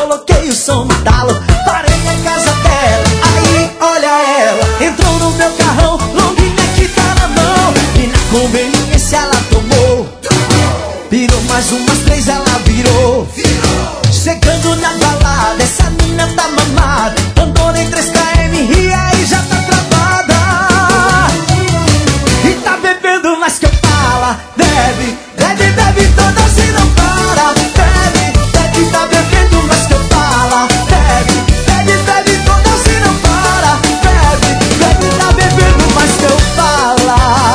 coloquei o som no talo. Parei na casa dela, aí olha ela entrou no meu carrão, long neck tá na mão. E na conveniência ela tomou, virou mais umas 3, ela virou. Chegando na balada, essa mina tá mamada, andou em 3 km e aí já tá travada. E tá bebendo mais que eu fala. Bebe, bebe, bebe todas e não para. Bebe, bebe, tá bebendo mais que eu fala. Bebe, bebe, bebe todas e não para. Bebe, bebe, tá bebendo mais que eu fala.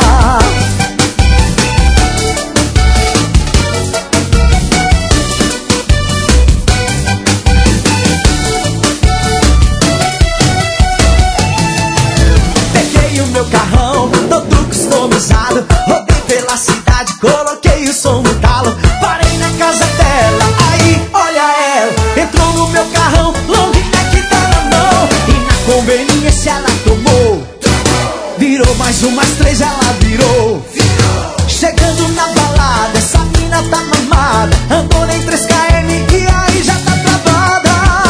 Peguei o meu carrão, todo customizado, rodei pela cidade, coloquei o som no talo. Parei na casa dela, aí olha ela entrou no meu carrão, long neck tá na mão. E na conveniência ela tomou, virou mais umas 3, ela virou. Chegando na balada, essa mina tá mamada, andou em 3 km e aí já tá travada.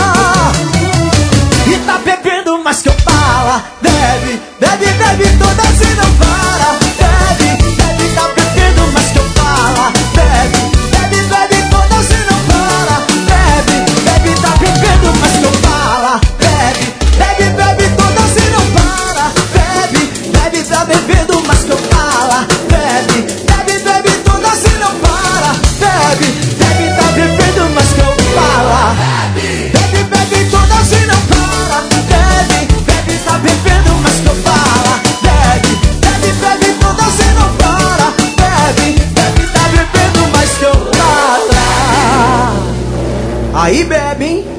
E tá bebendo mais que eu fala. Bebe, bebe, bebe todas e não para. Bebe, bebe, tá bebendo mais que eu fala. Bebe, bebe, bebe todas e não para. Bebe, bebe, tá bebendo mais que eu fala. Bebe, bebe, bebe todas e não para. Bebe, bebe, tá bebendo mais que eu fala. Bebe, bebe, bebe todas e não para. Bebe, bebe, tá bebendo mais que eu fala. Bebe, bebe todas e não para. Bebe, bebe, tá bebendo mais que eu fala. Bebe, bebe, bebe todas e não para. Bebe, bebe, tá bebendo mais que eu fala. Aí bebe, hein?